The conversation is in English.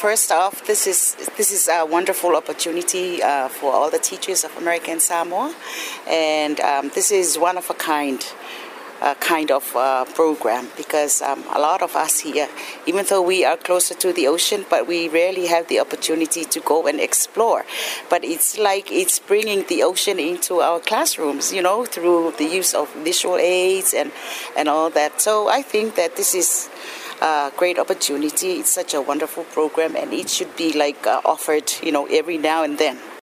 first off, this is a wonderful opportunity for all the teachers of American Samoa, and this is one of a kind of program, because a lot of us here, even though we are closer to the ocean, but we rarely have the opportunity to go and explore. But it's like it's bringing the ocean into our classrooms, through the use of visual aids and all that. So I think that this is a great opportunity. It's such a wonderful program, and it should be offered, every now and then.